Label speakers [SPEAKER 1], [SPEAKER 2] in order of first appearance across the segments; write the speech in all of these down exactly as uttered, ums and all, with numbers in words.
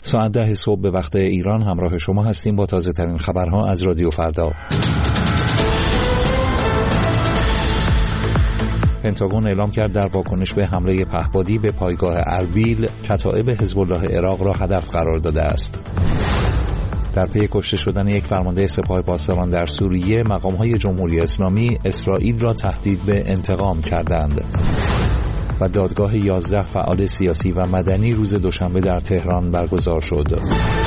[SPEAKER 1] ساعت ده صبح به وقت ایران همراه شما هستیم با تازه ترین خبرها از رادیو فردا. پنتاگون اعلام کرد در واکنش به حمله پهپادی به پایگاه اربیل، کتایب حزب الله عراق را هدف قرار داده است. در پی کشته شدن یک فرمانده سپاه پاسداران در سوریه، مقام‌های جمهوری اسلامی اسرائیل را تهدید به انتقام کردند. و دادگاه یازده فعال سیاسی و مدنی روز دوشنبه در تهران برگزار شد.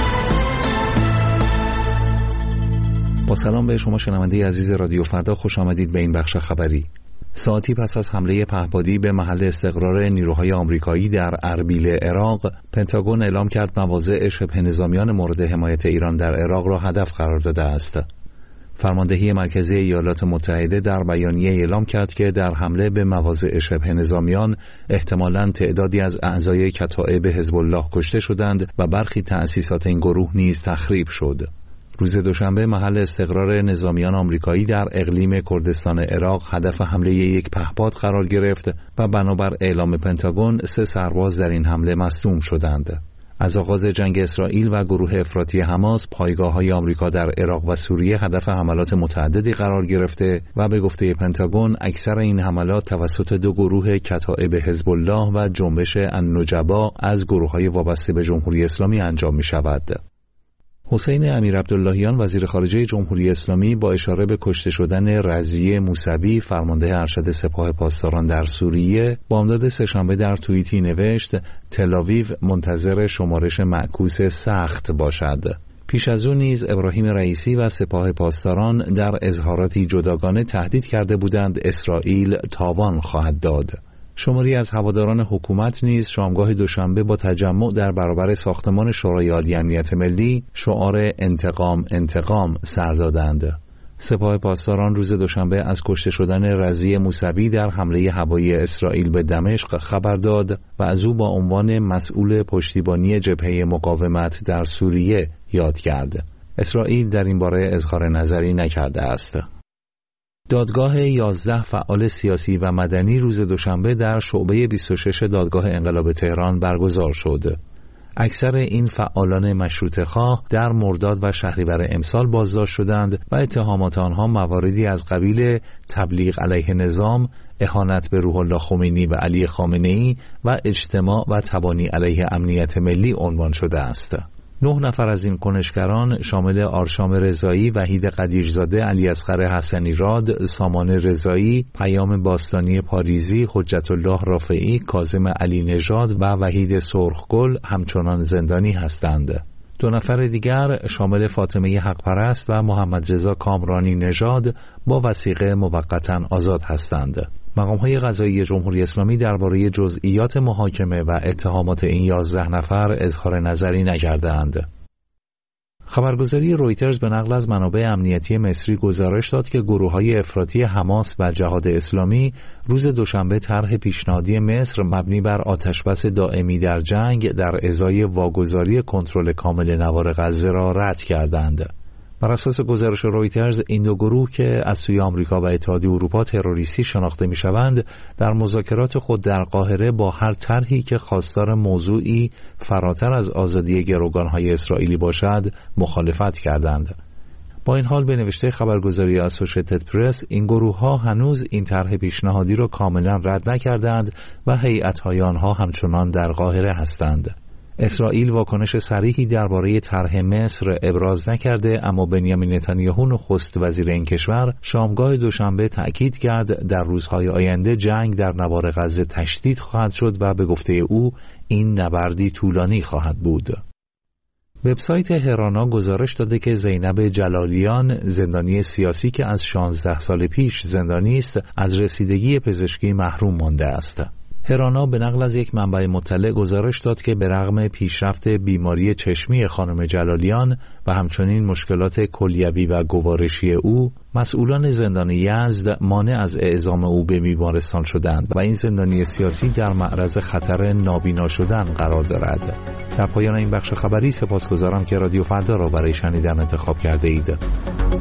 [SPEAKER 1] با سلام به شما شنونده عزیز رادیو فردا، خوش آمدید به این بخش خبری. ساعتی پس از حمله پهپادی به محل استقرار نیروهای آمریکایی در اربیل عراق، پنتاگون اعلام کرد مواضع شبه نظامیان مورد حمایت ایران در عراق را هدف قرار داده است. فرماندهی مرکزی ایالات متحده در بیانیه اعلام کرد که در حمله به مواضع شبه نظامیان احتمالاً تعدادی از اعضای کتایب حزب الله کشته شدند و برخی تأسیسات این گروه نیز تخریب شد. روز دوشنبه محل استقرار نظامیان آمریکایی در اقلیم کردستان عراق هدف حمله یک پهپاد قرار گرفت و بنابر اعلام پنتاگون سه سرباز در این حمله مصدوم شدند. از آغاز جنگ اسرائیل و گروه افراطی حماس، پایگاه‌های آمریکا در عراق و سوریه هدف حملات متعددی قرار گرفته و به گفته پنتاگون اکثر این حملات توسط دو گروه کتایب حزب الله و جنبش النجبا از گروه‌های وابسته به جمهوری اسلامی انجام می‌شود. حسین امیرعبداللهیان وزیر خارجه جمهوری اسلامی با اشاره به کشته شدن رضیه موسوی فرمانده ارشد سپاه پاسداران در سوریه بامداد سه‌شنبه در توییتی نوشت تل‌آویو منتظر شمارش معکوس سخت باشد. پیش از او نیز ابراهیم رئیسی و سپاه پاسداران در اظهاراتی جداگانه تهدید کرده بودند اسرائیل تاوان خواهد داد. شماری از هواداران حکومت نیز شامگاه دوشنبه با تجمع در برابر ساختمان شورای عالی امنیت ملی شعار انتقام انتقام سر دادند. سپاه پاسداران روز دوشنبه از کشته شدن رضیه موسوی در حمله هوایی اسرائیل به دمشق خبر داد و از او با عنوان مسئول پشتیبانی جبهه مقاومت در سوریه یاد کرد. اسرائیل در این باره اظهار نظری نکرده است. دادگاه یازده فعال سیاسی و مدنی روز دوشنبه در شعبه بیست و شش دادگاه انقلاب تهران برگزار شد. اکثر این فعالان مشروطه‌خواه در مرداد و شهریور امسال بازداشت شدند و اتهامات آنها مواردی از قبیل تبلیغ علیه نظام، اهانت به روح الله خمینی و علی خامنه‌ای و اجتماع و تبانی علیه امنیت ملی عنوان شده است. نه نفر از این کنشگران شامل آرشام رضایی، وحید قدیرزاده، علی اصغر حسنی راد، سامان رضایی، پیام باستانی پاریزی، حجت الله رافعی، کاظم علی نژاد و وحید سرخگل همچنان زندانی هستند. دو نفر دیگر شامل فاطمه حقپرست و محمد رضا کامرانی نژاد با وثیقه موقتا آزاد هستند. مقام‌های قضایی جمهوری اسلامی درباره جزئیات محاکمه و اتهامات این یازده نفر اظهار نظری نکردند. خبرگزاری رویترز به نقل از منابع امنیتی مصری گزارش داد که گروه‌های افراطی حماس و جهاد اسلامی روز دوشنبه طرح پیشنهادی مصر مبنی بر آتشبس دائمی در جنگ در ازای واگذاری کنترل کامل نوار غزه را رد کردند. بر اساس گزارش رویترز، این دو گروه که از سوی آمریکا و اتحادیه اروپا تروریستی شناخته می‌شوند، در مذاکرات خود در قاهره با هر طرحی که خواستار موضوعی فراتر از آزادی گروگان‌های اسرائیلی باشد، مخالفت کردند. با این حال به نوشته خبرگزاری اسوشیتد پرس، این گروه‌ها هنوز این طرح پیشنهادی را کاملا رد نکردند و هیئت‌های آنها همچنان در قاهره هستند. اسرائیل واکنش صریحی درباره طرح مصر ابراز نکرده، اما بنیامین نتانیاهو نخست وزیر این کشور شامگاه دوشنبه تأکید کرد در روزهای آینده جنگ در نوار غزه تشدید خواهد شد و به گفته او این نبردی طولانی خواهد بود. وبسایت هرانا گزارش داده که زینب جلالیان، زندانی سیاسی که از شانزده سال پیش زندانی است، از رسیدگی پزشکی محروم مانده است. هرانا به نقل از یک منبع مطلع گزارش داد که به رغم پیشرفت بیماری چشمی خانم جلالیان و همچنین مشکلات کلیوی و گوارشی او، مسئولان زندان یزد مانع از اعزام او به بیمارستان شدند و این زندانی سیاسی در معرض خطر نابینا شدن قرار دارد. در پایان این بخش خبری سپاسگزارم که رادیو فردا را برای شنیدن انتخاب کرده اید.